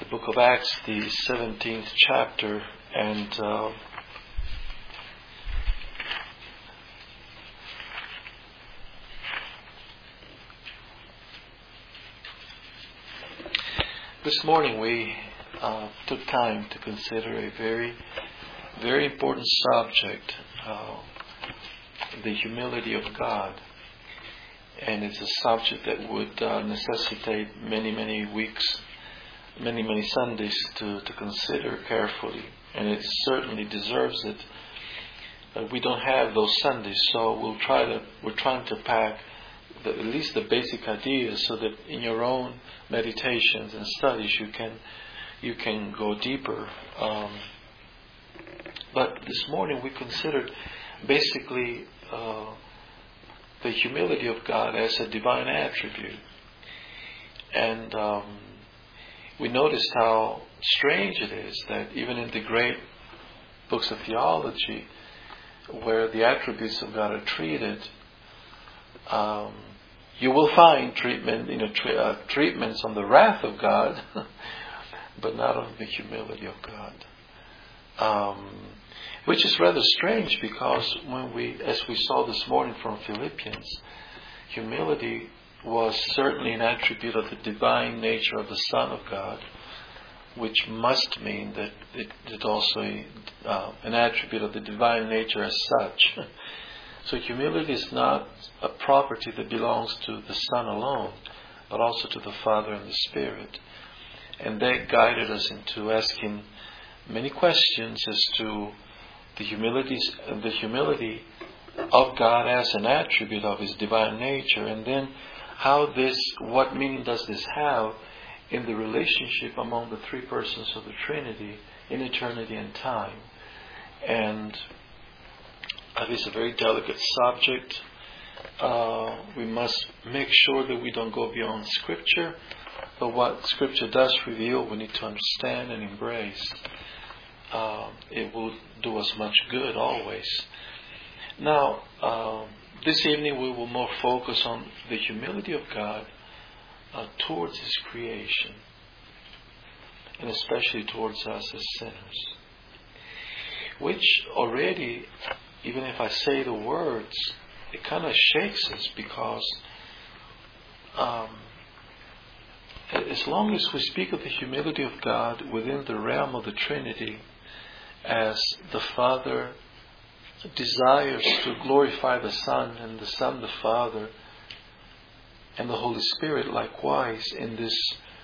the book of Acts, the 17th chapter, and this morning we took time to consider a very, very important subject, the humility of God. And it's a subject that would necessitate many weeks, many Sundays to consider carefully. And it certainly deserves it. But we don't have those Sundays, so we're trying to pack at least the basic ideas so that in your own meditations and studies you can go deeper. But this morning we considered basically the humility of God as a divine attribute. And we noticed how strange it is that even in the great books of theology, where the attributes of God are treated, you will find treatments on the wrath of God, but not on the humility of God. Which is rather strange, because as we saw this morning from Philippians, humility was certainly an attribute of the divine nature of the Son of God, which must mean that it's also an attribute of the divine nature as such. So humility is not a property that belongs to the Son alone, but also to the Father and the Spirit. And that guided us into asking many questions as to the humility of God as an attribute of His divine nature, and then what meaning does this have in the relationship among the three persons of the Trinity in eternity and time. And it is a very delicate subject. We must make sure that we don't go beyond Scripture, but what Scripture does reveal we need to understand and embrace. It will do us much good always. Now, this evening we will more focus on the humility of God towards His creation, and especially towards us as sinners. Which already, even if I say the words, it kind of shakes us, because as long as we speak of the humility of God within the realm of the Trinity, as the Father desires to glorify the Son, and the Son the Father, and the Holy Spirit likewise in this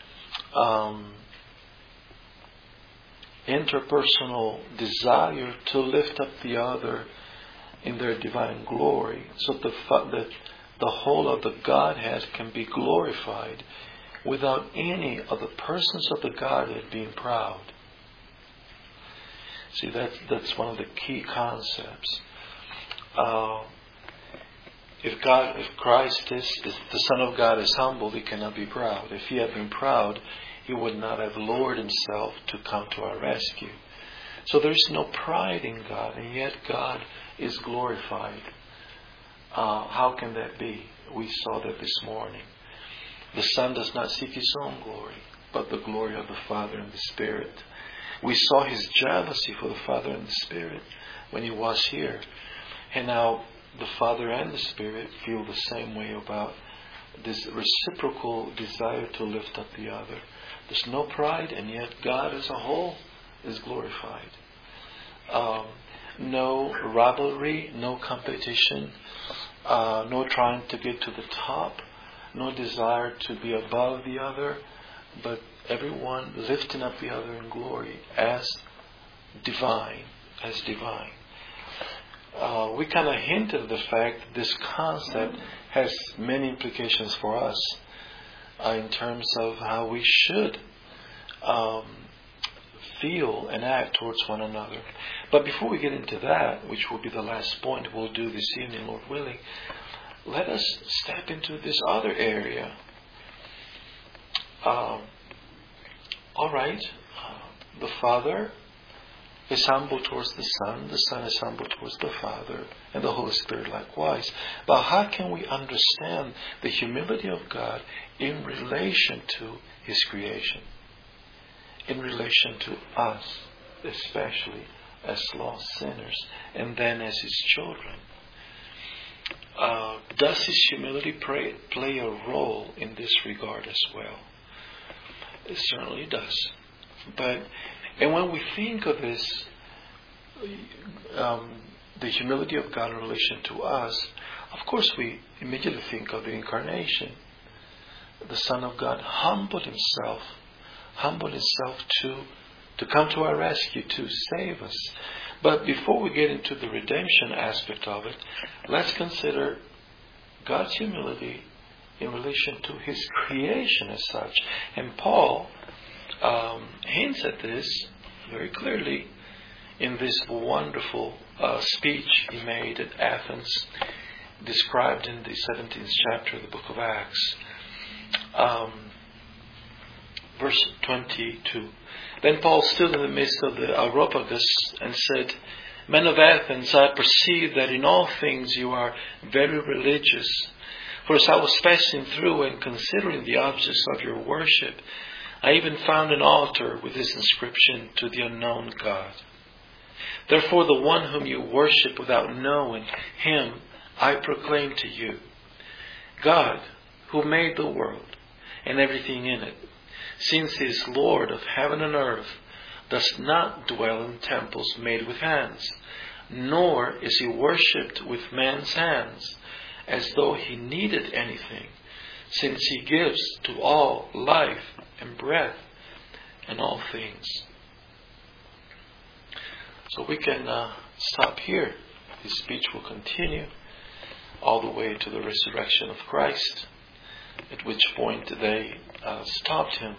interpersonal desire to lift up the other in their divine glory, so that the whole of the Godhead can be glorified without any of the persons of the Godhead being proud. See, that's one of the key concepts. If Christ if the Son of God is humble, He cannot be proud. If He had been proud, He would not have lowered Himself to come to our rescue. So there is no pride in God, and yet God is glorified. How can that be? We saw that this morning. The Son does not seek His own glory, but the glory of the Father and the Spirit. We saw His jealousy for the Father and the Spirit when He was here. And now the Father and the Spirit feel the same way about this reciprocal desire to lift up the other. There's no pride, and yet God as a whole is glorified. No rivalry, no competition, no trying to get to the top, no desire to be above the other, but everyone lifting up the other in glory as divine. We kind of hinted at the fact that this concept has many implications for us in terms of how we should feel and act towards one another. But before we get into that, which will be the last point we'll do this evening, Lord willing, let us step into this other area. All right, the Father is humble towards the Son is humble towards the Father, and the Holy Spirit likewise. But how can we understand the humility of God in relation to His creation? in relation to us, especially as lost sinners, and then as His children. Does His humility play a role in this regard as well? It certainly does. And when we think of this, the humility of God in relation to us, of course we immediately think of the incarnation. The Son of God humbled Himself to come to our rescue, to save us. But before we get into the redemption aspect of it, let's consider God's humility in relation to His creation as such. And Paul hints at this very clearly in this wonderful speech he made at Athens, described in the 17th chapter of the book of Acts. Verse 22. Then Paul stood in the midst of the Areopagus and said, Men of Athens, I perceive that in all things you are very religious. For as I was passing through and considering the objects of your worship, I even found an altar with this inscription, To the unknown God. Therefore the one whom you worship without knowing Him, I proclaim to you, God, who made the world and everything in it, since He is Lord of heaven and earth, does not dwell in temples made with hands, nor is He worshipped with man's hands, as though He needed anything, since He gives to all life and breath and all things. So we can stop here. His speech will continue all the way to the resurrection of Christ, at which point they stopped Him.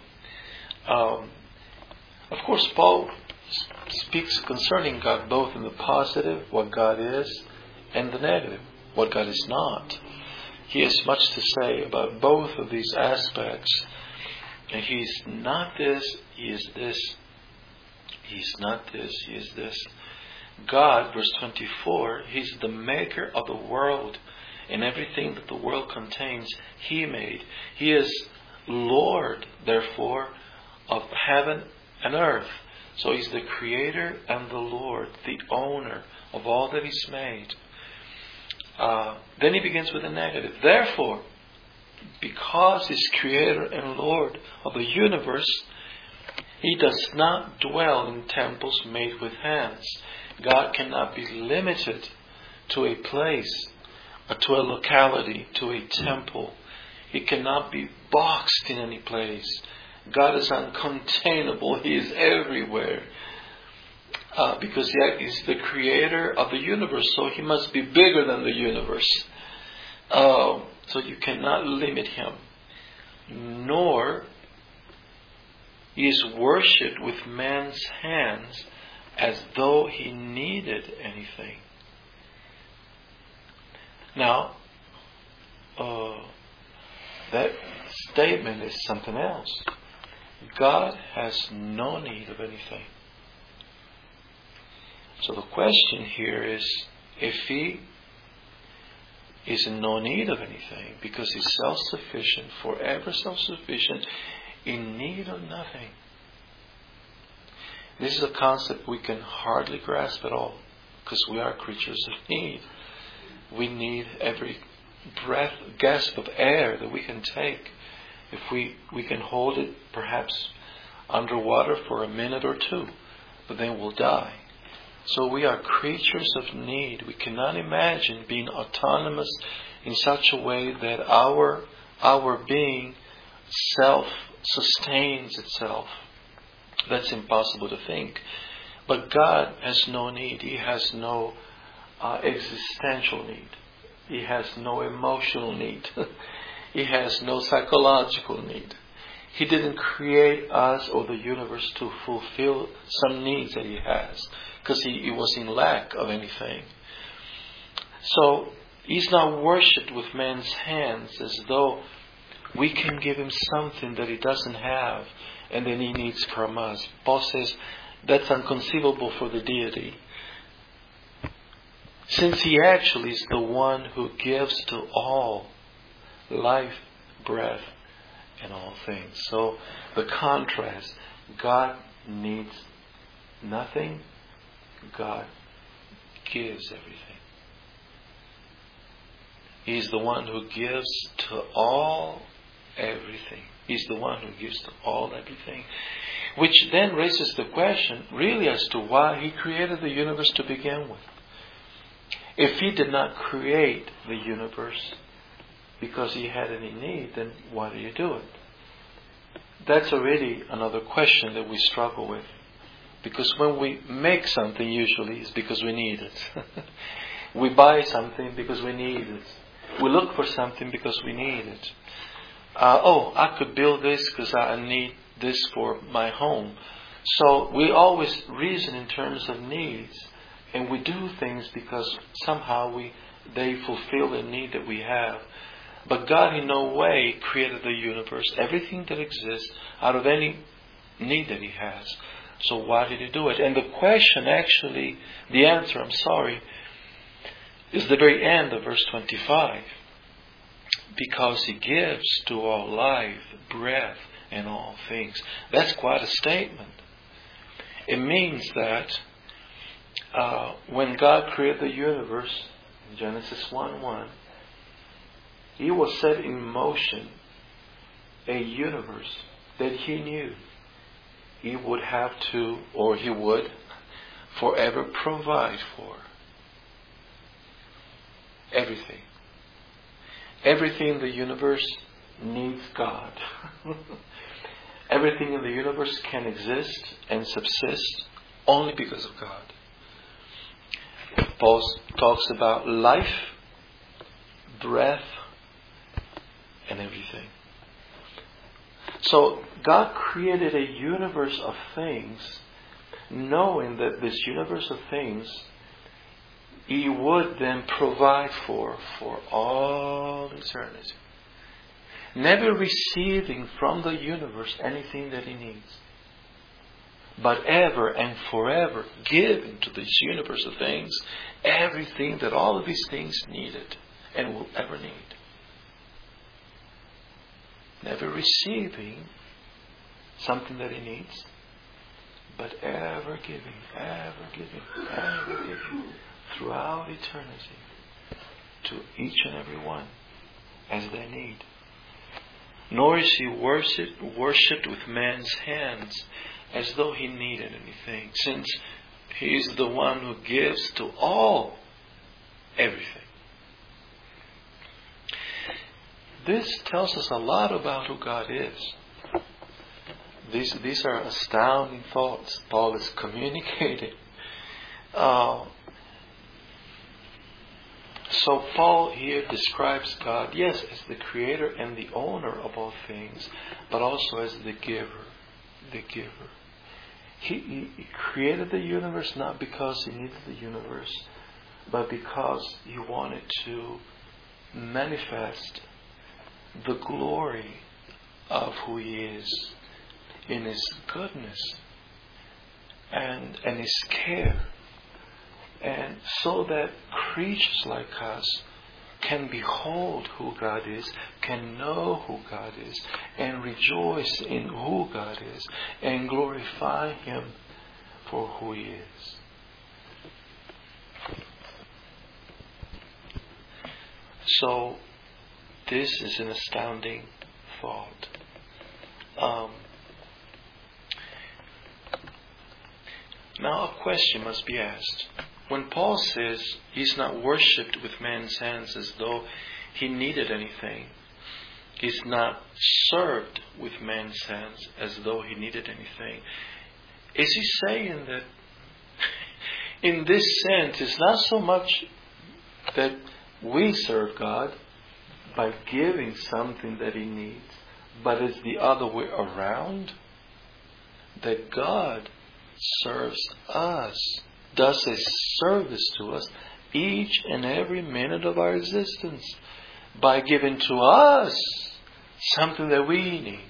Of course, Paul speaks concerning God both in the positive, what God is, and the negative, what God is not. He has much to say about both of these aspects. And He is not this, He is this. He is not this, He is this. God, verse 24, He's the maker of the world, and everything that the world contains, He made. He is Lord, therefore, of heaven and earth. So He's the Creator and the Lord, the owner of all that He's made. Then He begins with a negative. Therefore, because He's Creator and Lord of the universe, He does not dwell in temples made with hands. God cannot be limited to a place, to a locality, to a temple. He cannot be boxed in any place. God is uncontainable. He is everywhere. Because He is the Creator of the universe, so He must be bigger than the universe. So you cannot limit Him. Nor He is worshipped with man's hands as though He needed anything. Now, that statement is something else. God has no need of anything. So the question here is, if He is in no need of anything, because He's self-sufficient, forever self-sufficient, in need of nothing. This is a concept we can hardly grasp at all, because we are creatures of need. We need every breath, gasp of air that we can take. If we can hold it perhaps underwater for a minute or two, but then we'll die. So we are creatures of need. We cannot imagine being autonomous in such a way that our being self-sustains itself. That's impossible to think. But God has no need. He has no existential need. He has no emotional need. He has no psychological need. He didn't create us or the universe to fulfill some needs that He has, because He was in lack of anything. So He's not worshipped with man's hands as though we can give Him something that He doesn't have and then He needs from us. Paul says that's inconceivable for the deity, since He actually is the one who gives to all life, breath, and all things. So the contrast God needs nothing. God gives everything. He's the one who gives to all everything. He's the one who gives to all everything. Which then raises the question really as to why He created the universe to begin with. If He did not create the universe because He had any need, then why do you do it? That's already another question that we struggle with. Because when we make something, usually it's because we need it. We buy something because we need it. We look for something because we need it. I could build this because I need this for my home. So we always reason in terms of needs. And we do things because somehow they fulfill the need that we have. But God in no way created the universe, everything that exists, out of any need that He has. So why did He do it? And the question actually, the answer, is the very end of verse 25. Because He gives to all life, breath, and all things. That's quite a statement. It means that when God created the universe, in Genesis 1:1, He was set in motion a universe that He knew He would have to, or He would forever provide for. Everything. Everything in the universe needs God. Everything in the universe can exist and subsist only because of God. Paul talks about life, breath, and everything. So God created a universe of things, knowing that this universe of things He would then provide for all eternity. Never receiving from the universe anything that He needs, but ever and forever giving to this universe of things everything that all of these things needed and will ever need. Never receiving something that He needs, but ever giving throughout eternity to each and every one as they need. Nor is He worshipped with man's hands as though He needed anything, since He is the one who gives to all everything. This tells us a lot about who God is. These are astounding thoughts Paul is communicating. So Paul here describes God, yes, as the creator and the owner of all things, but also as the giver. The giver. He created the universe not because He needed the universe, but because He wanted to manifest the glory of who He is in His goodness and His care. And so that creatures like us can behold who God is, can know who God is, and rejoice in who God is, and glorify Him for who He is. So, this is an astounding thought. Now a question must be asked. When Paul says He's not worshipped with man's hands as though He needed anything, He's not served with man's hands as though He needed anything, is He saying that in this sense it's not so much that we serve God by giving something that He needs, but it's the other way around? That God serves us, does a service to us each and every minute of our existence by giving to us something that we need.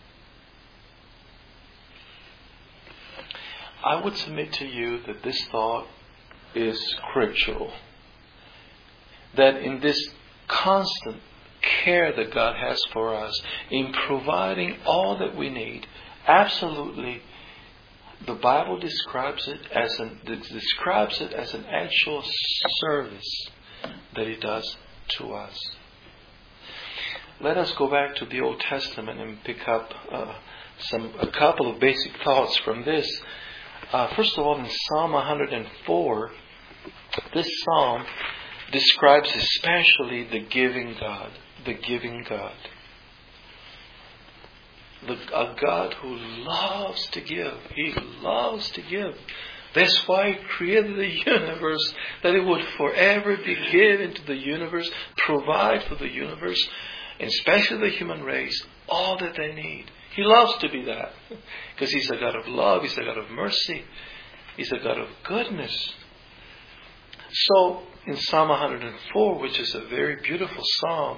I would submit to you that this thought is scriptural. That in this constant care that God has for us in providing all that we need Absolutely, the Bible describes it as an actual service that He does to us. Let us go back to the Old Testament and pick up a couple of basic thoughts from this. First of all, in Psalm 104, this psalm describes especially the giving God. The giving God. A God who loves to give. He loves to give. That's why He created the universe, that it would forever be given to the universe, provide for the universe, and especially the human race, all that they need. He loves to be that. Because He's a God of love, He's a God of mercy, He's a God of goodness. So, in Psalm 104, which is a very beautiful psalm,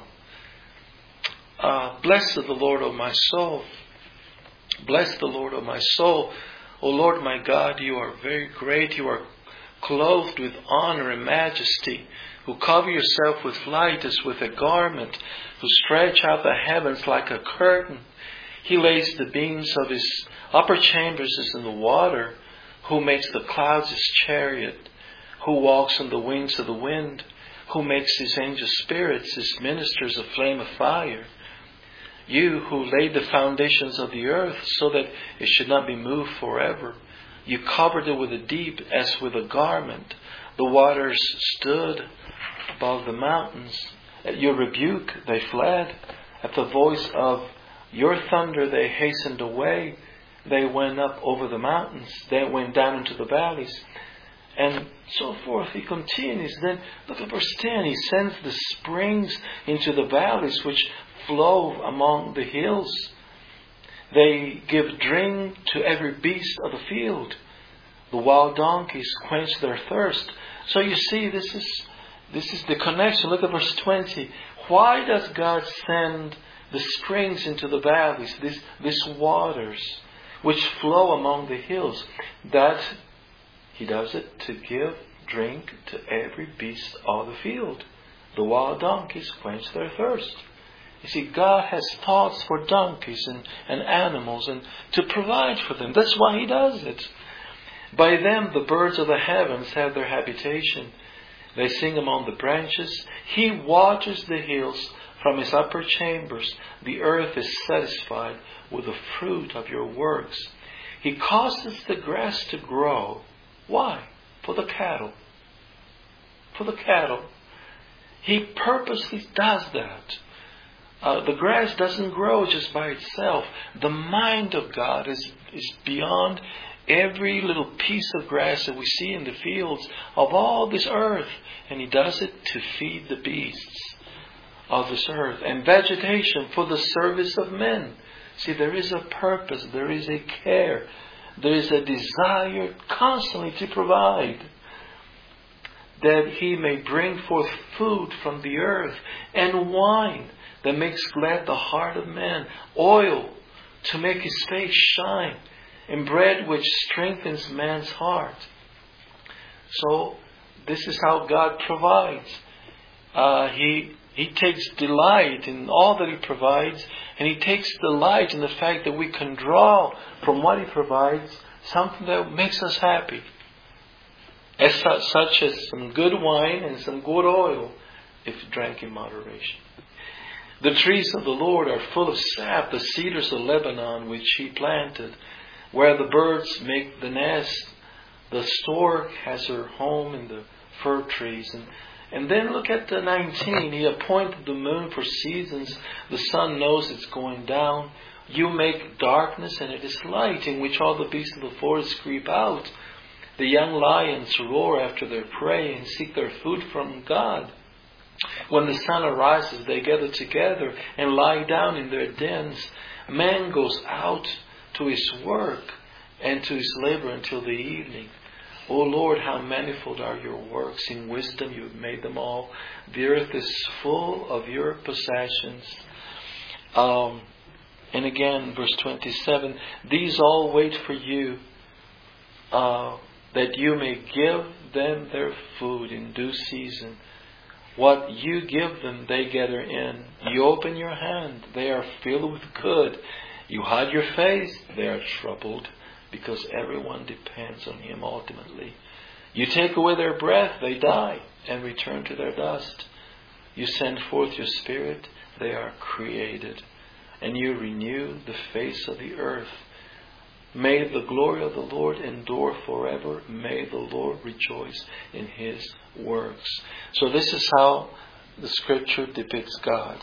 bless the Lord, O my soul. Bless the Lord, O my soul. O Lord my God, You are very great. You are clothed with honor and majesty, who cover Yourself with light as with a garment, who stretch out the heavens like a curtain. He lays the beams of His upper chambers as in the water, who makes the clouds His chariot, who walks on the wings of the wind, who makes His angel spirits His ministers a flame of fire. You who laid the foundations of the earth so that it should not be moved forever. You covered it with a deep as with a garment. The waters stood above the mountains. At Your rebuke they fled. At the voice of Your thunder they hastened away. They went up over the mountains. They went down into the valleys. And so forth. He continues. Then look at verse 10. He sends the springs into the valleys which flow among the hills. They give drink to every beast of the field. The wild donkeys quench their thirst. So you see, this is the connection. Look at verse 20. Why does God send the springs into the valleys, these waters which flow among the hills? That He does it to give drink to every beast of the field. The wild donkeys quench their thirst. You see, God has thoughts for donkeys and animals and to provide for them. That's why He does it. By them the birds of the heavens have their habitation. They sing among the branches. He waters the hills from His upper chambers. The earth is satisfied with the fruit of Your works. He causes the grass to grow. Why? For the cattle. For the cattle. He purposely does that. The grass doesn't grow just by itself. The mind of God is beyond every little piece of grass that we see in the fields of all this earth. And He does it to feed the beasts of this earth. And vegetation for the service of men. See, there is a purpose. There is a care. There is a desire constantly to provide, that He may bring forth food from the earth, and wine that makes glad the heart of man, oil to make his face shine, and bread which strengthens man's heart. So this is how God provides. He takes delight in all that He provides, and He takes delight in the fact that we can draw from what He provides something that makes us happy. Such as some good wine and some good oil, if drank in moderation. The trees of the Lord are full of sap, the cedars of Lebanon which He planted, where the birds make the nest. The stork has her home in the fir trees. And then look at the 19. He appointed the moon for seasons. The sun knows it's going down. You make darkness and it is light, in which all the beasts of the forest creep out. The young lions roar after their prey and seek their food from God. When the sun arises, they gather together and lie down in their dens. Man goes out to his work and to his labor until the evening. O Lord, how manifold are Your works. In wisdom You have made them all. The earth is full of Your possessions. And again, verse 27, these all wait for You, that You may give them their food in due season. What You give them, they gather in. You open Your hand, they are filled with good. You hide your face, they are troubled, because everyone depends on Him ultimately. You take away their breath, they die and return to their dust. You send forth your Spirit, they are created, and you renew the face of the earth. May the glory of the Lord endure forever. May the Lord rejoice in His works. So this is how the Scripture depicts God.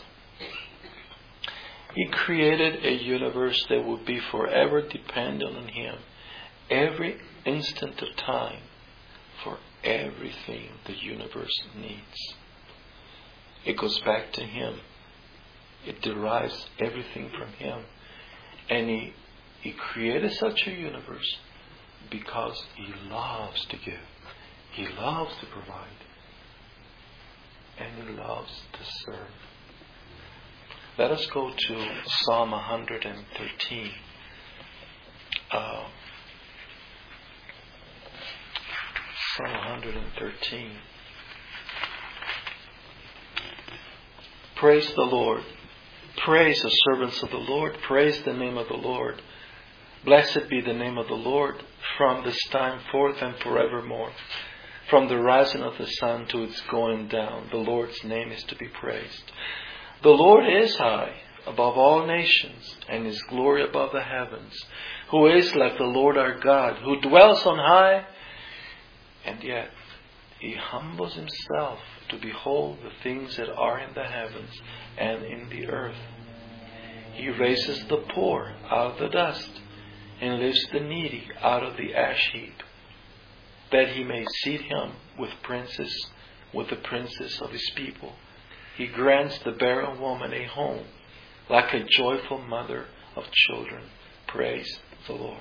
He created a universe that would be forever dependent on Him. Every instant of time for everything the universe needs. It goes back to Him. It derives everything from Him. And He created such a universe because He loves to give. He loves to provide. And He loves to serve. Let us go to Psalm 113. Psalm 113. Praise the Lord. Praise the servants of the Lord. Praise the name of the Lord. Blessed be the name of the Lord from this time forth and forevermore. From the rising of the sun to its going down, the Lord's name is to be praised. The Lord is high above all nations, and His glory above the heavens. Who is like the Lord our God, who dwells on high, and yet He humbles Himself to behold the things that are in the heavens and in the earth. He raises the poor out of the dust and lifts the needy out of the ash heap, that He may seat him with the princes of His people. He grants the barren woman a home, like a joyful mother of children. Praise the Lord.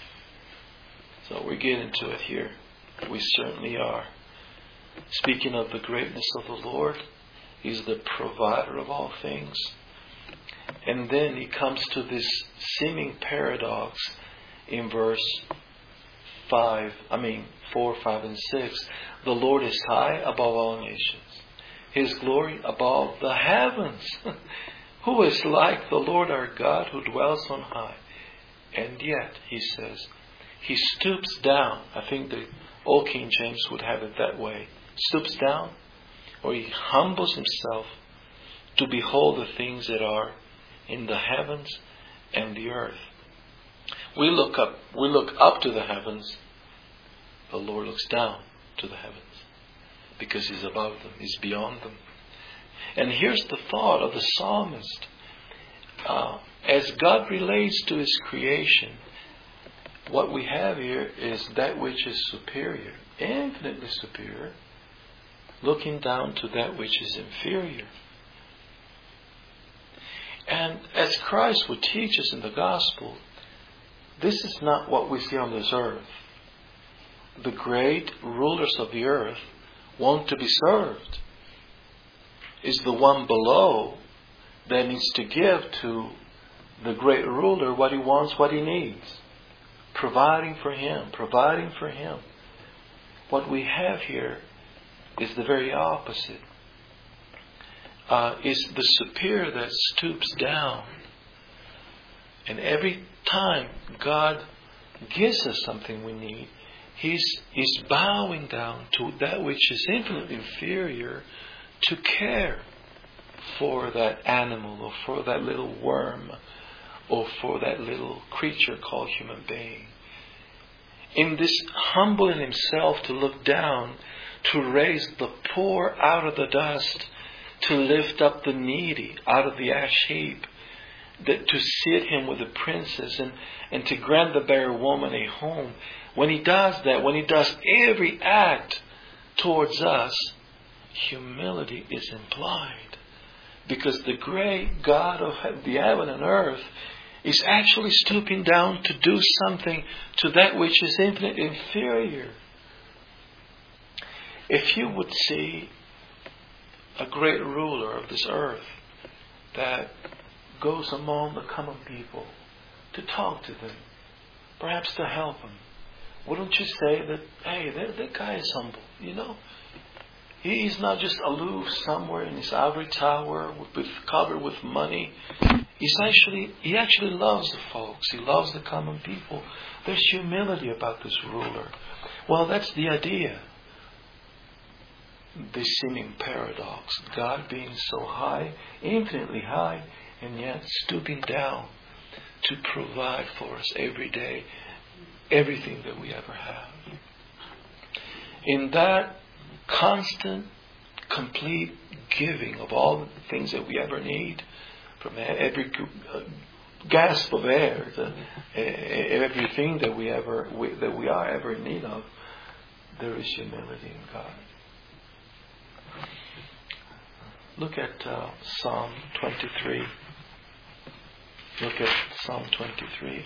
So we're getting to it here. We certainly are. Speaking of the greatness of the Lord, He's the provider of all things. And then He comes to this seeming paradox in verse 4, 5, and 6. The Lord is high above all nations. His glory above the heavens. Who is like the Lord our God, who dwells on high? And yet, He says, He stoops down. I think the Old King James would have it that way. Stoops down, or He humbles Himself to behold the things that are in the heavens and the earth. We look up to the heavens. The Lord looks down to the heavens, because He's above them. He's beyond them. And here's the thought of the psalmist. As God relates to His creation, what we have here is that which is superior, infinitely superior, looking down to that which is inferior. And as Christ would teach us in the gospel, this is not what we see on this earth. The great rulers of the earth want to be served. It's the one below that needs to give to the great ruler what he wants, what he needs. Providing for him. What we have here is the very opposite. It's the superior that stoops down. And every time God gives us something we need, He's bowing down to that which is infinitely inferior to care for that animal, or for that little worm, or for that little creature called human being. In this humbling Himself to look down, to raise the poor out of the dust, to lift up the needy out of the ash heap, that to sit Him with the princes, and to grant the barren woman a home. When He does that, when He does every act towards us, humility is implied. Because the great God of the heaven and earth is actually stooping down to do something to that which is infinitely inferior. If you would see a great ruler of this earth that goes among the common people to talk to them, perhaps to help them, wouldn't you say that, hey, that guy is humble, you know? He's not just aloof somewhere in his ivory tower covered with money He actually loves the folks. He loves the common people. There's humility about this ruler. Well, that's the idea. This seeming paradox. God being so high, infinitely high, and yet stooping down to provide for us every day everything that we ever have. In that constant, complete giving of all the things that we ever need, from every gasp of air, everything that we are ever in need of, there is humility in God. Look at Psalm 23. Look at Psalm 23.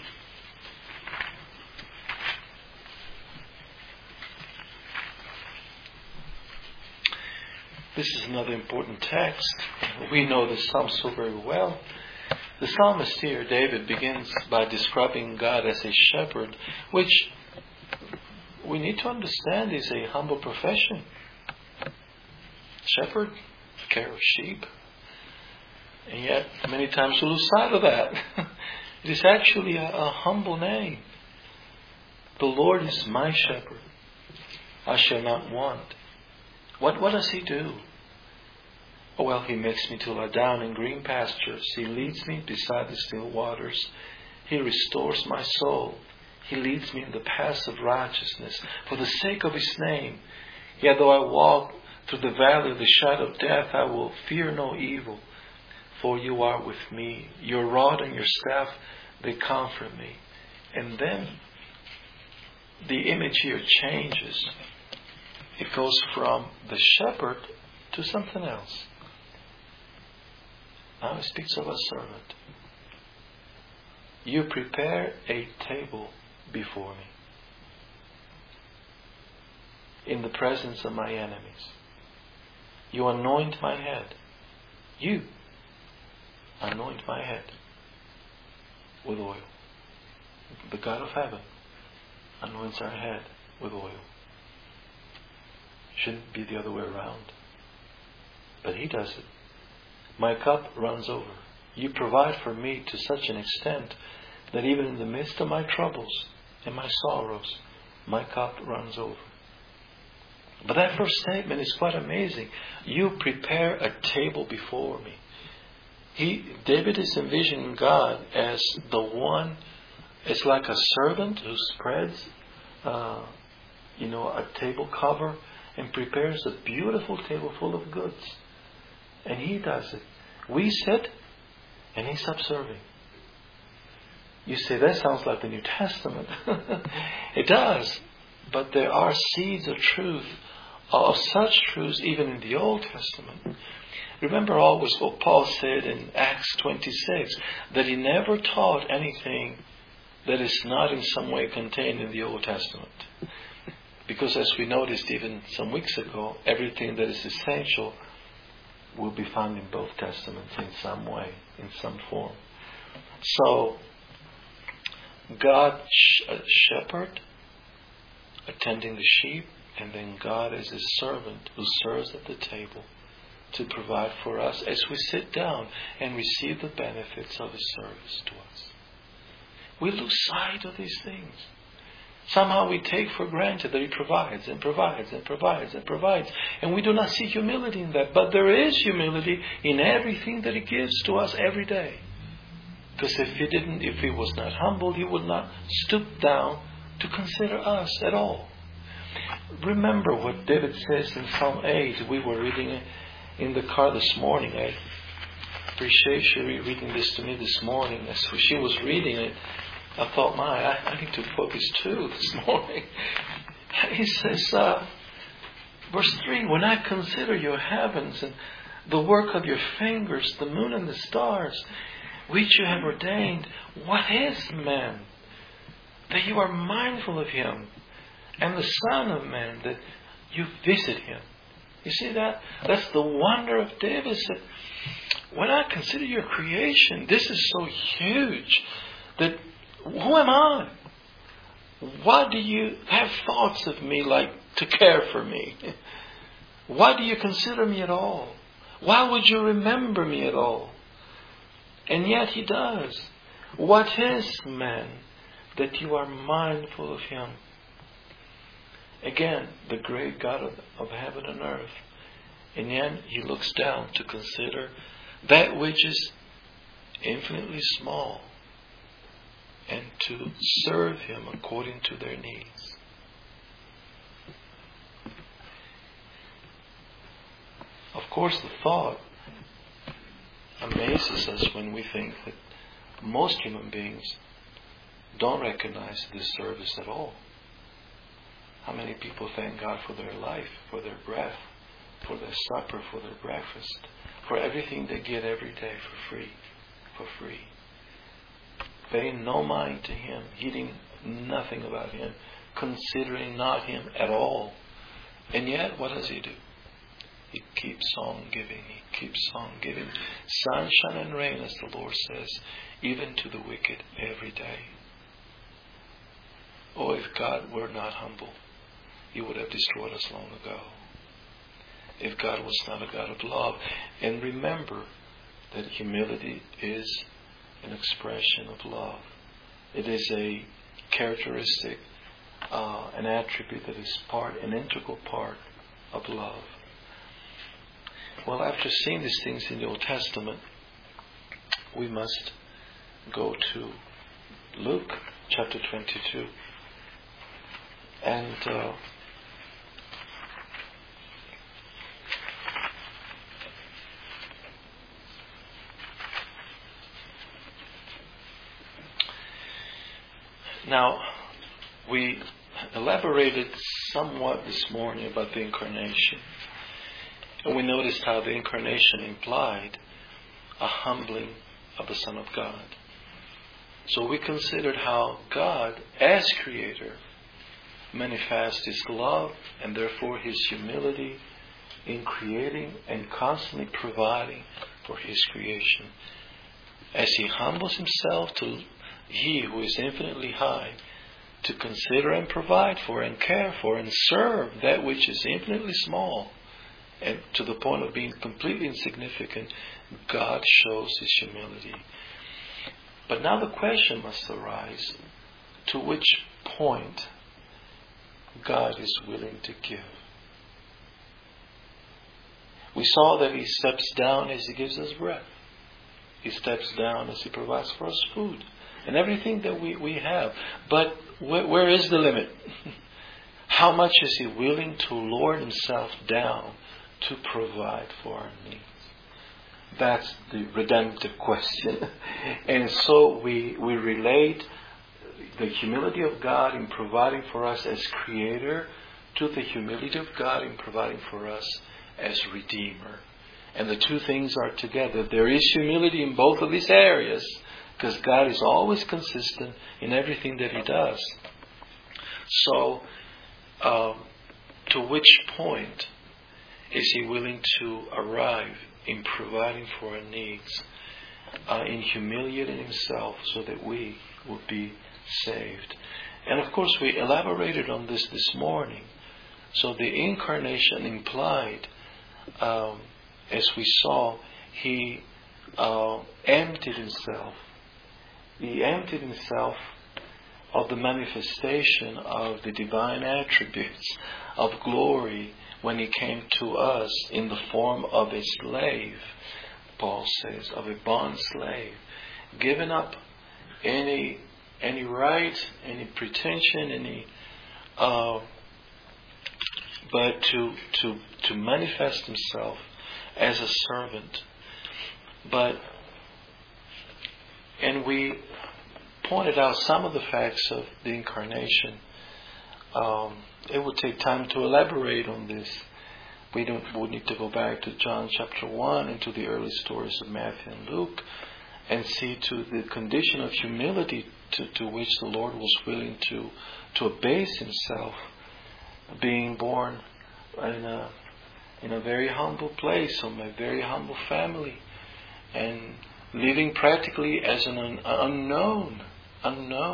This is another important text. We know the Psalm so very well. The psalmist here, David, begins by describing God as a shepherd, which we need to understand is a humble profession. Shepherd, care of sheep. And yet, many times we lose sight of that. It is actually a humble name. The Lord is my shepherd. I shall not want. What does He do? Oh, well, He makes me to lie down in green pastures. He leads me beside the still waters. He restores my soul. He leads me in the paths of righteousness for the sake of His name. Yet though I walk through the valley of the shadow of death, I will fear no evil, for You are with me. Your rod and Your staff, they comfort me. And then the image here changes. It goes from the shepherd to something else. Now it speaks of a servant. You prepare a table before me in the presence of my enemies. You anoint my head. You anoint my head with oil. The God of heaven anoints our head with oil. Shouldn't be the other way around. But He does it. My cup runs over. You provide for me to such an extent that even in the midst of my troubles and my sorrows, my cup runs over. But that first statement is quite amazing. You prepare a table before me. David is envisioning God as the one. It's like a servant who spreads, a table cover and prepares a beautiful table full of goods. And He does it. We sit and He's observing. You say, that sounds like the New Testament. It does. But there are seeds of truth, of such truths even in the Old Testament. Remember always what Paul said in Acts 26, that he never taught anything that is not in some way contained in the Old Testament. Because as we noticed even some weeks ago, everything that is essential will be found in both Testaments in some way, in some form. So, God a shepherd, attending the sheep, and then God as His servant who serves at the table to provide for us as we sit down and receive the benefits of His service to us. We lose sight of these things. Somehow we take for granted that He provides and provides and provides and provides. And we do not see humility in that. But there is humility in everything that He gives to us every day. Because if He was not humble, He would not stoop down to consider us at all. Remember what David says in Psalm 8. We were reading it in the car this morning. I appreciate she reading this to me this morning. As she was reading it, I thought, I need to focus too this morning. He says, verse 3, when I consider Your heavens and the work of Your fingers, the moon and the stars, which You have ordained, what is man, that You are mindful of him, and the Son of Man, that You visit him? You see that? That's the wonder of David. Said, when I consider Your creation, this is so huge that who am I? Why do You have thoughts of me like to care for me? Why do You consider me at all? Why would You remember me at all? And yet He does. What is man that you are mindful of Him? Again, the great God of heaven and earth. And yet He looks down to consider that which is infinitely small and to serve Him according to their needs. Of course, the thought amazes us when we think that most human beings don't recognize this service at all. How many people thank God for their life, for their breath, for their supper, for their breakfast, for everything they get every day for free. Paying no mind to Him, heeding nothing about Him, considering not Him at all. And yet, what does He do? He keeps on giving. He keeps on giving sunshine and rain, as the Lord says, even to the wicked every day. Oh, if God were not humble, He would have destroyed us long ago. If God was not a God of love. And remember that humility is an expression of love. It is a characteristic, an attribute that is an integral part of love. Well, after seeing these things in the Old Testament, we must go to Luke chapter 22. And now, we elaborated somewhat this morning about the Incarnation. And we noticed how the Incarnation implied a humbling of the Son of God. So we considered how God, as Creator, manifests His love and therefore His humility in creating and constantly providing for His creation. As He humbles Himself to He who is infinitely high, to consider and provide for and care for and serve that which is infinitely small, and to the point of being completely insignificant, God shows His humility. But now the question must arise, to which point God is willing to give? We saw that He steps down as He gives us breath. He steps down as He provides for us food and everything that we have. But where is the limit? How much is He willing to lower Himself down to provide for our needs? That's the redemptive question. And so we relate the humility of God in providing for us as Creator to the humility of God in providing for us as Redeemer. And the two things are together. There is humility in both of these areas because God is always consistent in everything that He does. So, to which point is He willing to arrive in providing for our needs, in humiliating Himself so that we will be saved? And of course we elaborated on this morning. So the Incarnation implied, as we saw, He emptied Himself. He emptied Himself of the manifestation of the divine attributes of glory when He came to us in the form of a slave, Paul says, of a bond slave, giving up any right, any pretension, but to manifest Himself as a servant. And we pointed out some of the facts of the Incarnation. It would take time to elaborate on this. We need to go back to John chapter 1 and to the early stories of Matthew and Luke and see to the condition of humility to which the Lord was willing to abase Himself, being born in a very humble place, from a very humble family, and living practically as an unknown, a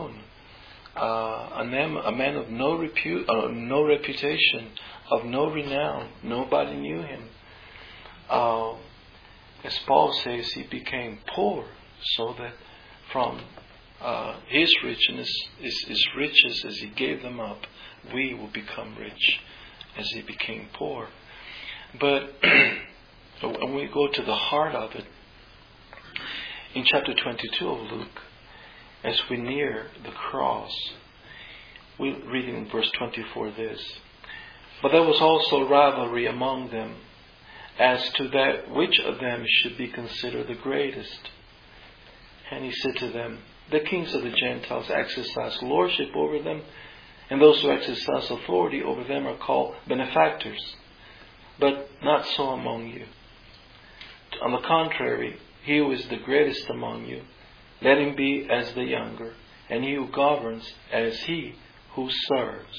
man of no reputation, of no renown. Nobody knew Him. As Paul says, He became poor so that from His richness, His riches as He gave them up, we will become rich as He became poor. But when we go to the heart of it, in chapter 22 of Luke, as we near the cross, we read in verse 24 this: "But there was also rivalry among them as to that which of them should be considered the greatest. And He said to them, the kings of the Gentiles exercise lordship over them, and those who exercise authority over them are called benefactors. But not so among you. On the contrary, he who is the greatest among you, let him be as the younger, and he who governs as he who serves.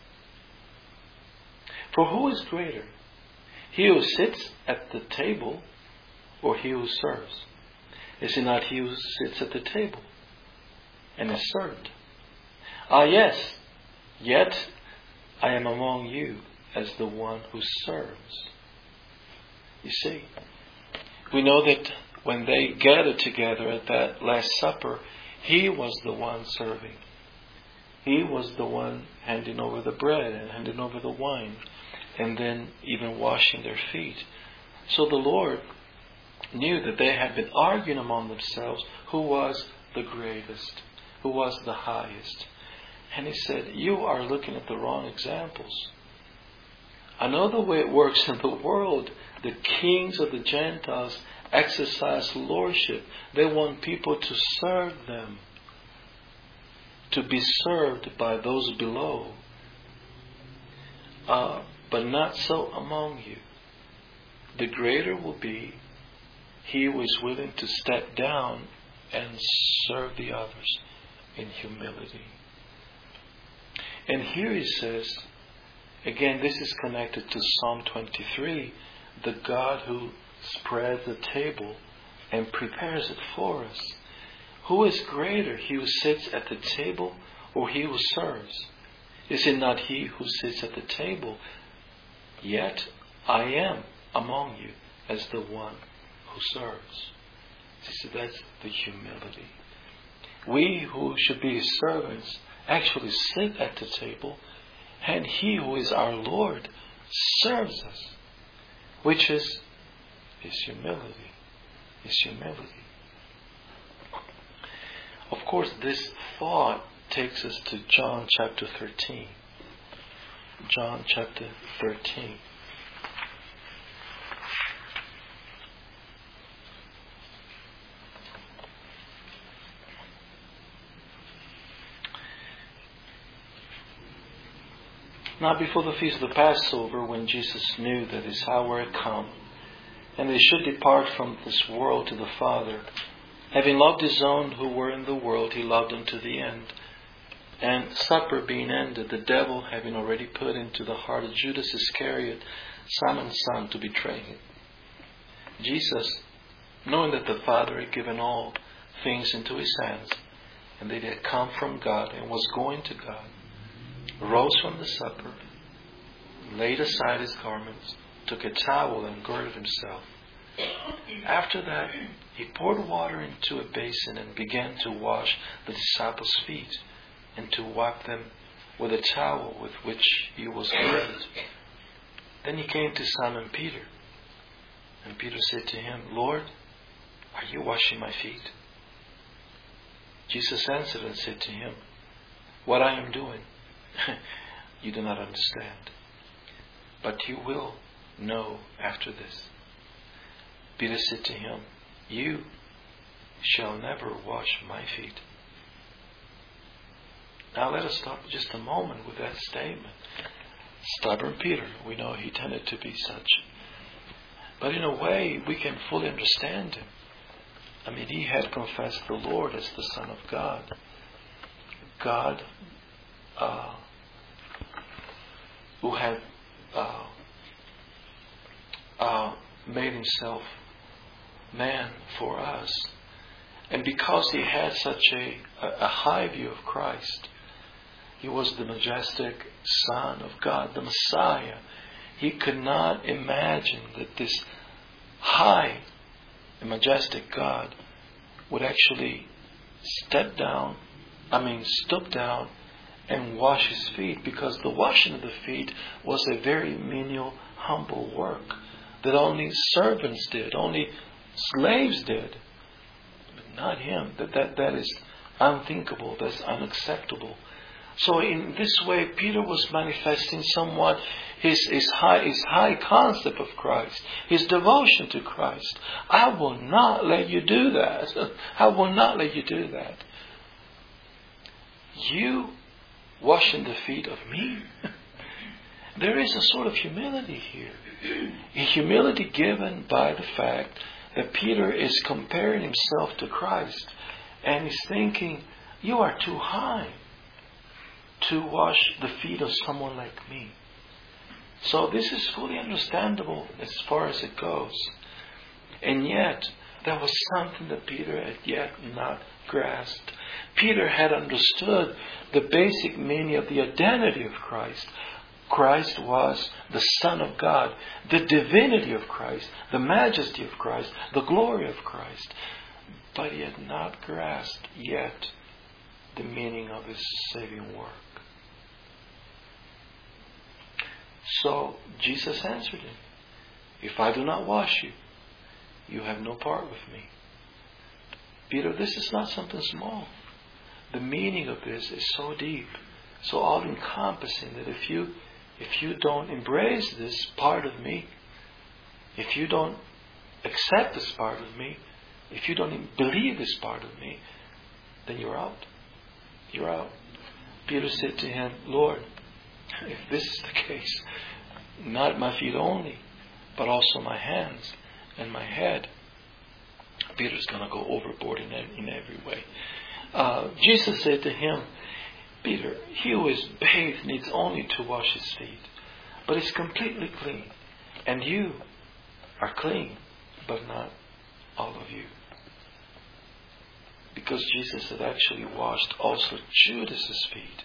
For who is greater, he who sits at the table or he who serves? Is it not he who sits at the table and is served? Yes, yet I am among you as the one who serves." You see, we know that when they gathered together at that Last Supper, He was the one serving. He was the one handing over the bread and handing over the wine, and then even washing their feet. So the Lord knew that they had been arguing among themselves who was the greatest, who was the highest. And He said, you are looking at the wrong examples. I know the way it works in the world. The kings of the Gentiles exercise lordship. They want people to serve them, to be served by those below. But not so among you. The greater will be he who is willing to step down and serve the others in humility. And here He says, again, this is connected to Psalm 23, the God who spreads the table and prepares it for us. Who is greater, he who sits at the table or he who serves? Is it not he who sits at the table? Yet I am among you as the one who serves. See, that's the humility. We who should be His servants actually sit at the table, and He who is our Lord serves us, which is His humility. His humility. Of course, this thought takes us to John chapter 13. John chapter 13. Now before the feast of the Passover, when Jesus knew that His hour had come, and they should depart from this world to the Father, having loved His own who were in the world, He loved them to the end. And supper being ended, the devil having already put into the heart of Judas Iscariot, Simon's son, to betray Him. Jesus, knowing that the Father had given all things into His hands, and that He had come from God and was going to God, rose from the supper, laid aside His garments, took a towel and girded Himself. After that, He poured water into a basin and began to wash the disciples' feet and to wipe them with a towel with which He was girded. Then He came to Simon Peter, and Peter said to Him, Lord, are you washing my feet? Jesus answered and said to him, what I am doing you do not understand, but you will know after this. Peter said to him, you shall never wash my feet. Now let us stop just a moment with that statement. Stubborn Peter, we know he tended to be such. But in a way, we can fully understand him. I mean, he had confessed the Lord as the Son of God. God who had made Himself man for us. And because he had such a high view of Christ, He was the majestic Son of God, the Messiah. He could not imagine that this high and majestic God would actually stoop down and wash his feet, because the washing of the feet was a very menial, humble work that only servants did, only slaves did, but not him. That is unthinkable, that's unacceptable. So in this way, Peter was manifesting somewhat his high concept of Christ, his devotion to Christ. I will not let you do that. I will not let you do that. You washing the feet of me? There is a sort of humility here. A humility given by the fact that Peter is comparing himself to Christ. And he's thinking, you are too high to wash the feet of someone like me. So this is fully understandable as far as it goes. And yet, there was something that Peter had yet not grasped. Peter had understood the basic meaning of the identity of Christ. Christ was the Son of God, the divinity of Christ, the majesty of Christ, the glory of Christ. But he had not grasped yet the meaning of his saving work. So Jesus answered him, if I do not wash you, you have no part with me. Peter, this is not something small. The meaning of this is so deep, so all-encompassing, that if you don't embrace this part of me, if you don't accept this part of me, if you don't believe this part of me, then you're out. You're out. Peter said to him, Lord, if this is the case, not my feet only, but also my hands and my head, Peter's going to go overboard in every way. Jesus said to him, Peter, he who is bathed needs only to wash his feet, but is completely clean. And you are clean, but not all of you. Because Jesus had actually washed also Judas's feet,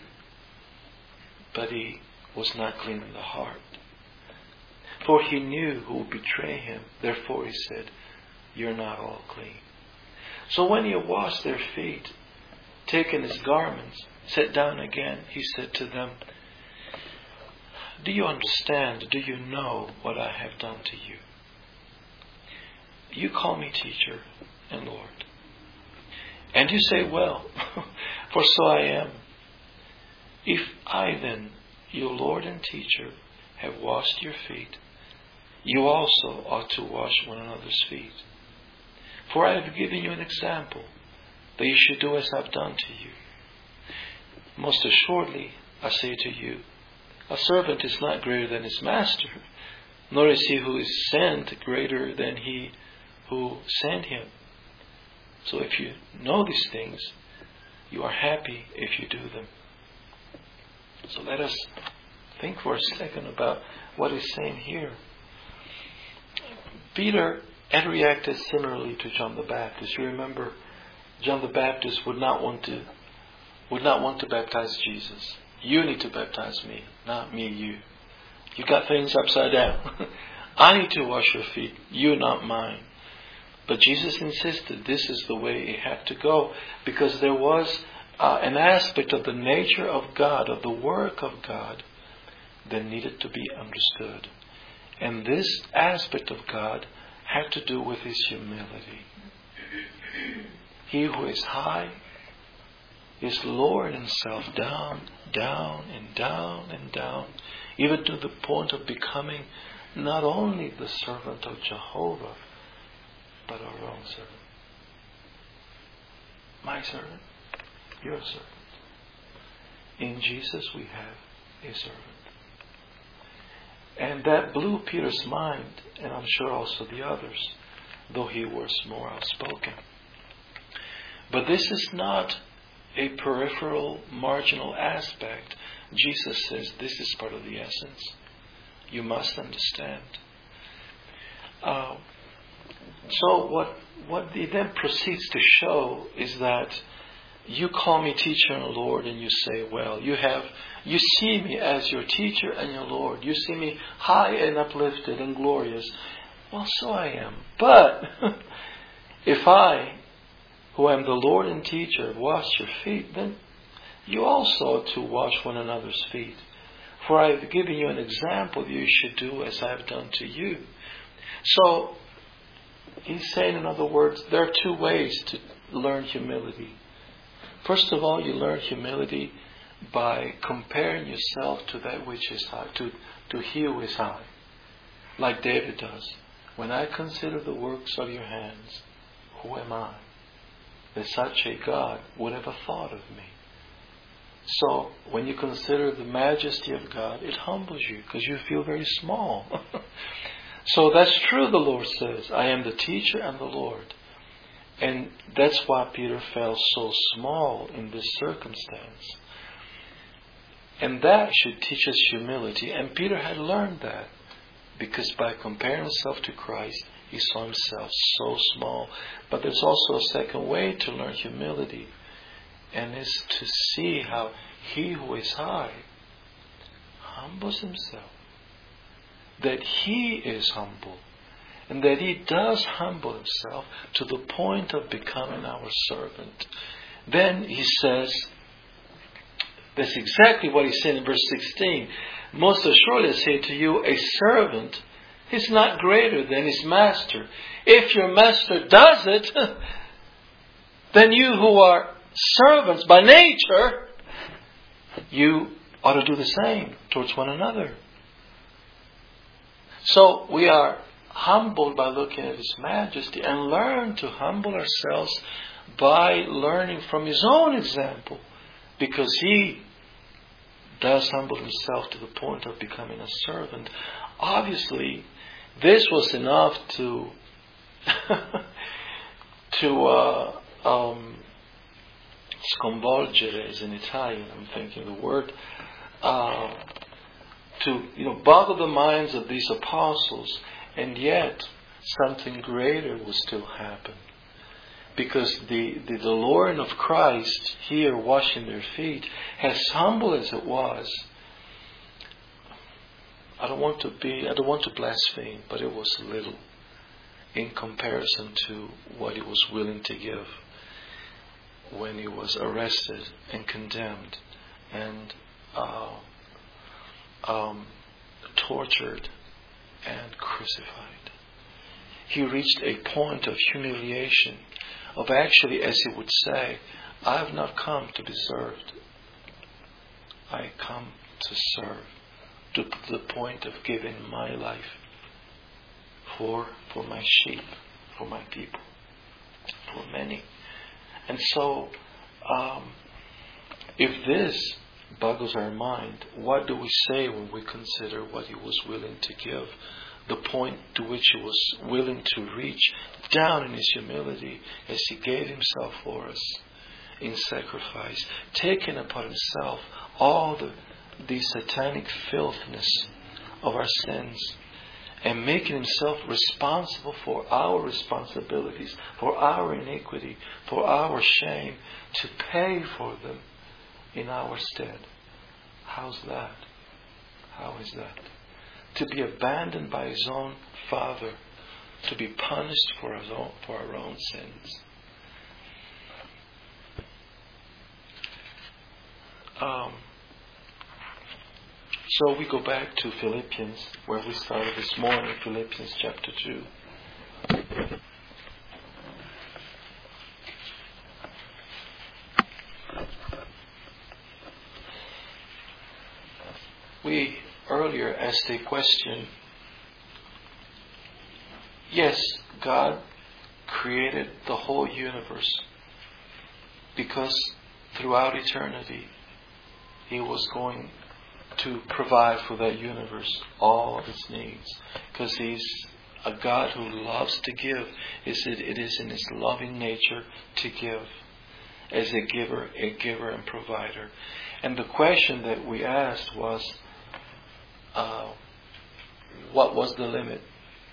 but he was not clean in the heart. For he knew who would betray him. Therefore he said, you're not all clean. So when he had washed their feet, taken his garments, sat down again, he said to them, do you understand? Do you know what I have done to you? You call me teacher and Lord. And you say, well, for so I am. If I then, your Lord and teacher, have washed your feet, you also ought to wash one another's feet. For I have given you an example, that you should do as I have done to you. Most assuredly, I say to you, a servant is not greater than his master, nor is he who is sent greater than he who sent him. So if you know these things, you are happy if you do them. So let us think for a second about what he's saying here. Peter had reacted similarly to John the Baptist. You remember, John the Baptist would not want to baptize Jesus. You need to baptize me, not me, you. You got things upside down. I need to wash your feet, you, not mine. But Jesus insisted this is the way it had to go, because there was an aspect of the nature of God, of the work of God, that needed to be understood. And this aspect of God had to do with his humility. He who is high is lowering himself down, down, and down, and down, even to the point of becoming not only the servant of Jehovah, but our own servant. My servant, your servant. In Jesus we have a servant. And that blew Peter's mind, and I'm sure also the others, though he was more outspoken. But this is not a peripheral, marginal aspect. Jesus says this is part of the essence. You must understand. So what he then proceeds to show is that you call me teacher and Lord, and you say, well, you see me as your teacher and your Lord. You see me high and uplifted and glorious. Well, so I am. But if I who am the Lord and teacher, have washed your feet, then you also ought to wash one another's feet. For I have given you an example you should do as I have done to you. So, he's saying, in other words, there are two ways to learn humility. First of all, you learn humility by comparing yourself to that which is high, to He who is high. Like David does. When I consider the works of your hands, who am I, that such a God would have a thought of me? So, when you consider the majesty of God, it humbles you because you feel very small. So that's true, the Lord says. I am the teacher and the Lord. And that's why Peter felt so small in this circumstance. And that should teach us humility. And Peter had learned that. Because by comparing himself to Christ, he saw himself so small. But there's also a second way to learn humility. And is to see how He who is high humbles himself. That He is humble. And that He does humble Himself to the point of becoming our servant. Then he says, that's exactly what he said in verse 16. Most assuredly I say to you, a servant is not greater than his master. If your master does it, then you who are servants by nature, you ought to do the same towards one another. So we are humbled by looking at His majesty and learn to humble ourselves by learning from His own example. Because He does humble Himself to the point of becoming a servant. Obviously, this was enough to sconvolgere is in Italian, I'm thinking the word, to boggle the minds of these apostles, and yet something greater will still happen. Because the Lord of Christ here washing their feet, as humble as it was, I don't want to blaspheme, but it was little in comparison to what He was willing to give when He was arrested and condemned and tortured and crucified. He reached a point of humiliation, of actually, as He would say, I have not come to be served. I come to serve, to the point of giving my life for my sheep, for my people, for many. And so, if this boggles our mind, what do we say when we consider what He was willing to give? The point to which He was willing to reach down in His humility as He gave Himself for us in sacrifice, taking upon Himself all the satanic filthiness of our sins, and making Himself responsible for our responsibilities, for our iniquity, for our shame, to pay for them in our stead. How's that? How is that? To be abandoned by His own Father, to be punished for our own sins. So we go back to Philippians, where we started this morning, Philippians chapter 2. We earlier asked a question. Yes, God created the whole universe because throughout eternity He was going to provide for that universe all of its needs, because He's a God who loves to give. It is in His loving nature to give, as a giver and provider. And the question that we asked was, what was the limit?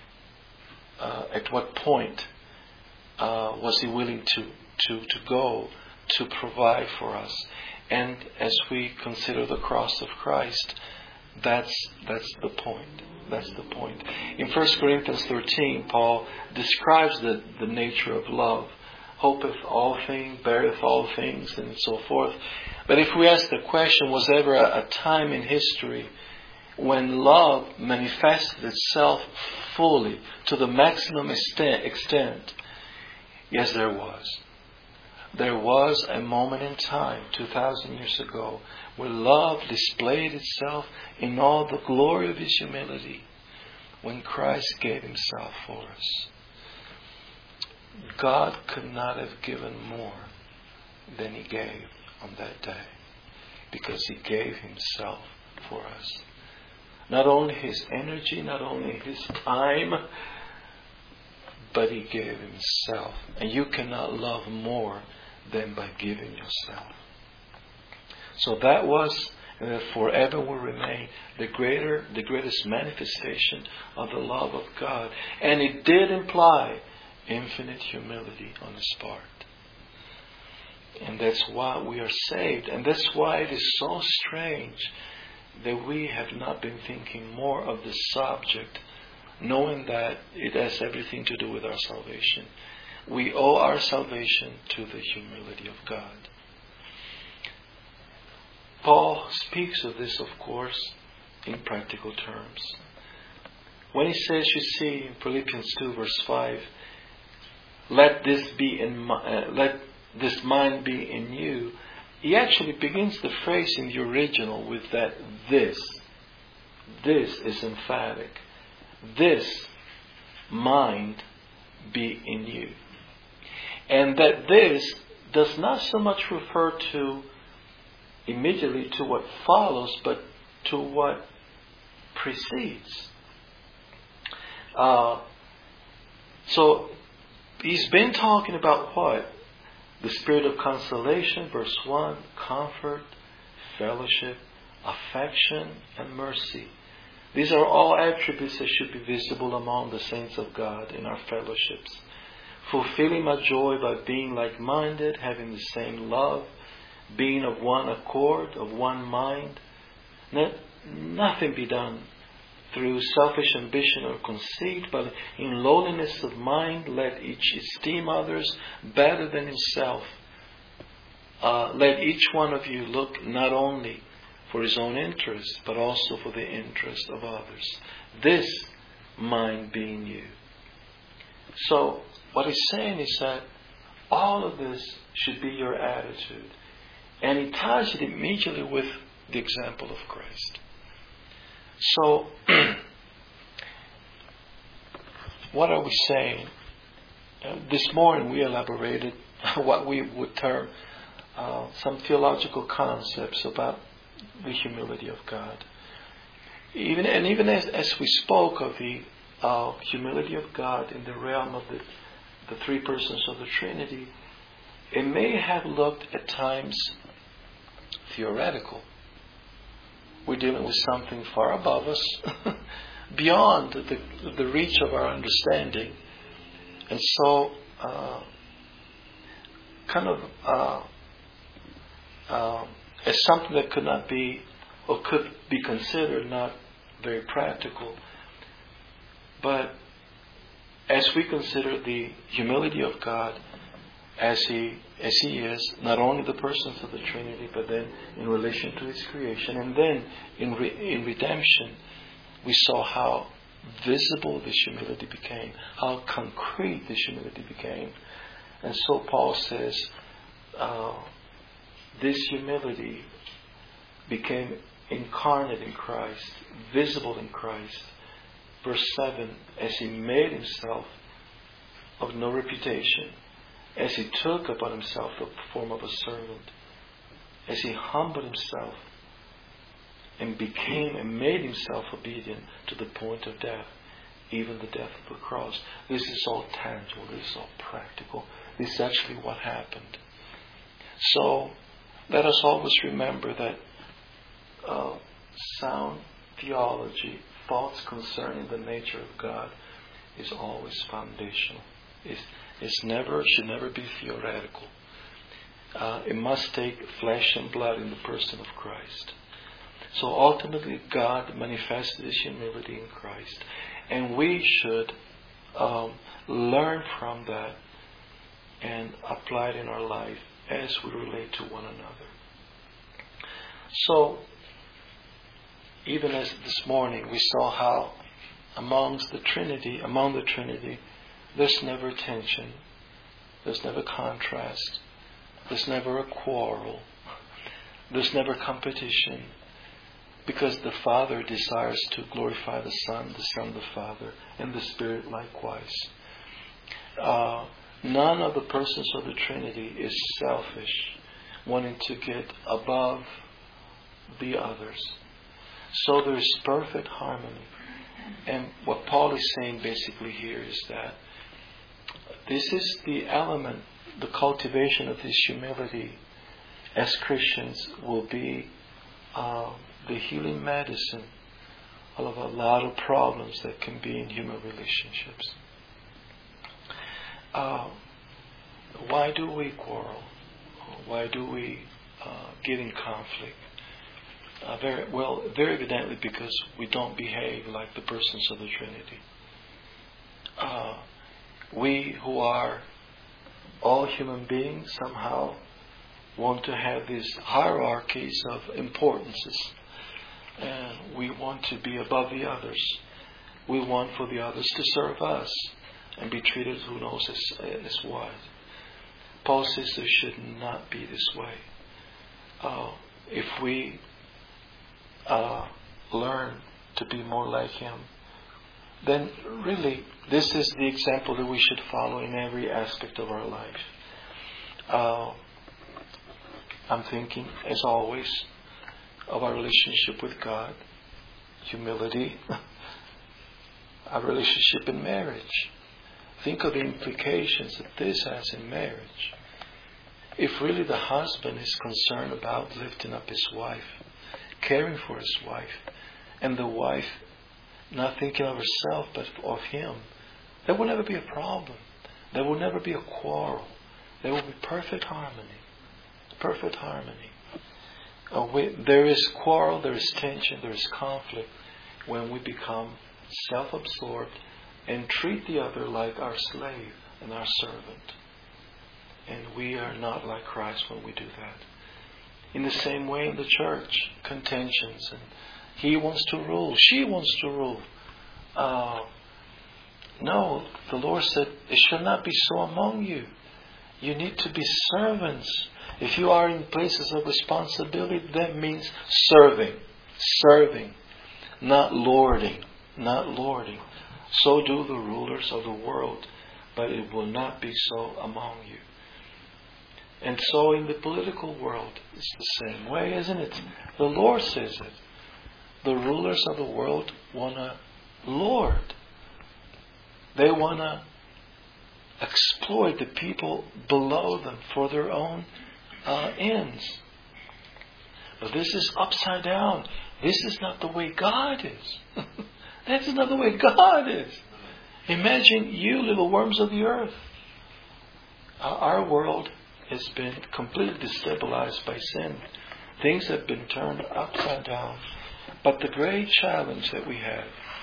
At what point was He willing to go to provide for us? And as we consider the cross of Christ, that's the point. That's the point. In 1 Corinthians 13, Paul describes the nature of love. hopeth all things, beareth all things, and so forth. But if we ask the question, was ever a time in history when love manifested itself fully to the maximum extent? Yes, there was. There was a moment in time, 2,000 years ago, where love displayed itself in all the glory of His humility when Christ gave Himself for us. God could not have given more than He gave on that day, because He gave Himself for us. Not only His energy, not only His time, but He gave Himself. And you cannot love more than by giving yourself. So that was, and that forever will remain, the greatest manifestation of the love of God. And it did imply infinite humility on His part. And that's why we are saved. And that's why it is so strange that we have not been thinking more of this subject, knowing that it has everything to do with our salvation. We owe our salvation to the humility of God. Paul speaks of this, of course, in practical terms. When he says, you see, in Philippians 2, verse 5, let this mind be in you, he actually begins the phrase in the original with that this. This is emphatic. This mind be in you. And that this does not so much refer to immediately to what follows, but to what precedes. So he's been talking about what? The spirit of consolation, verse 1, comfort, fellowship, affection, and mercy. These are all attributes that should be visible among the saints of God in our fellowships. Fulfilling my joy by being like-minded, having the same love, being of one accord, of one mind. Let nothing be done through selfish ambition or conceit, but in lowliness of mind let each esteem others better than himself. Let each one of you look not only for his own interest, but also for the interest of others. This mind being you. So, what he's saying is that all of this should be your attitude. And he ties it immediately with the example of Christ. So, what are we saying? This morning we elaborated what we would term some theological concepts about the humility of God. Even as we spoke of the humility of God in the realm of the three persons of the Trinity, it may have looked at times theoretical. We're dealing with something far above us, beyond the reach of our understanding. And so, as something that could not be, or could be considered not very practical. But as we consider the humility of God, as He is, not only the persons of the Trinity, but then in relation to His creation, and then in redemption, we saw how visible this humility became, how concrete this humility became. And so Paul says, this humility became incarnate in Christ, visible in Christ. Verse 7, as He made Himself of no reputation, as He took upon Himself the form of a servant, as He humbled Himself and became and made Himself obedient to the point of death, even the death of the cross. This is all tangible. This is all practical. This is actually what happened. So, let us always remember that sound theology, thoughts concerning the nature of God, is always foundational. Should never be theoretical. It must take flesh and blood in the person of Christ. So ultimately, God manifested His humility in Christ, and we should learn from that and apply it in our life as we relate to one another. So, even as this morning we saw how among the Trinity, there's never tension, there's never contrast, there's never a quarrel, there's never competition, because the Father desires to glorify the Son the Father, and the Spirit likewise. None of the persons of the Trinity is selfish, wanting to get above the others. So there is perfect harmony. And what Paul is saying basically here is that this is the element, the cultivation of this humility as Christians will be the healing medicine of a lot of problems that can be in human relationships. Why do we quarrel? Why do we get in conflict? Very evidently because we don't behave like the persons of the Trinity. We who are all human beings somehow want to have these hierarchies of importances. And we want to be above the others. We want for the others to serve us and be treated who knows as what. Paul says there should not be this way. If we learn to be more like Him, then really this is the example that we should follow in every aspect of our life. I'm thinking, as always, of our relationship with God, humility, our relationship in marriage. Think of the implications that this has in marriage. If really the husband is concerned about lifting up his wife, caring for his wife, and the wife not thinking of herself but of him, there will never be a problem. There will never be a quarrel. There will be perfect harmony. Perfect harmony. There is quarrel, there is tension, there is conflict when we become self-absorbed and treat the other like our slave and our servant. And we are not like Christ when we do that. In the same way in the church, contentions, and he wants to rule, she wants to rule. No, the Lord said, it should not be so among you. You need to be servants. If you are in places of responsibility, that means serving, not lording. So do the rulers of the world, but it will not be so among you. And so in the political world, it's the same way, isn't it? The Lord says it. The rulers of the world want to lord. They want to exploit the people below them for their own ends. But this is upside down. This is not the way God is. That is not the way God is. Imagine you, little worms of the earth. Our world has been completely destabilized by sin. Things have been turned upside down. But the great challenge that we have,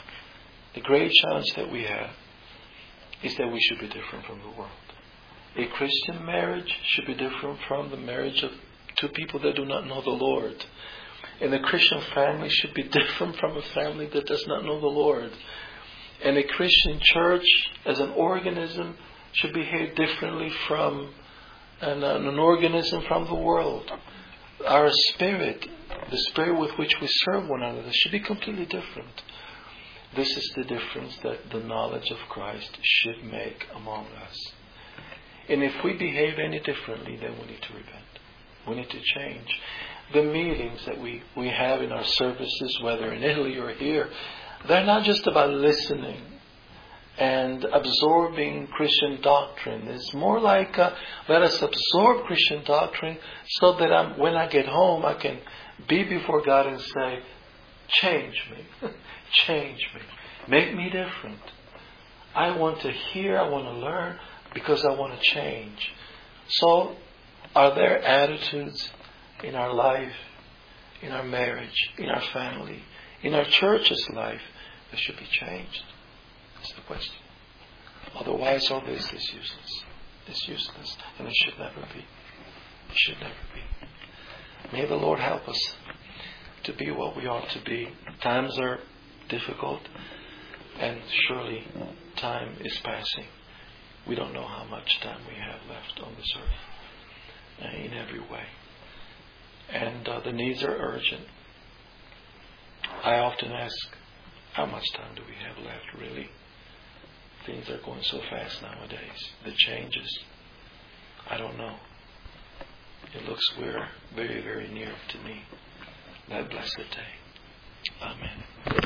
is that we should be different from the world. A Christian marriage should be different from the marriage of two people that do not know the Lord. And a Christian family should be different from a family that does not know the Lord. And a Christian church as an organism should behave differently from an organism from the world. Our spirit, the spirit with which we serve one another, should be completely different. This is the difference that the knowledge of Christ should make among us. And if we behave any differently, then we need to repent. We need to change. The meetings that we have in our services, whether in Italy or here, they're not just about listening and absorbing Christian doctrine. It's more like let us absorb Christian doctrine so that when I get home I can be before God and say, change me. Change me. Make me different. I want to hear, I want to learn because I want to change. So are there attitudes in our life, in our marriage, in our family, in our church's life that should be changed? That's the question. Otherwise, all this is useless. It's useless. And it should never be. It should never be. May the Lord help us to be what we ought to be. Times are difficult, and surely time is passing. We don't know how much time we have left on this earth in every way. And the needs are urgent. I often ask, how much time do we have left, really? Things are going so fast nowadays. The changes, I don't know. It looks we're very, very near to me. That blessed day. Amen.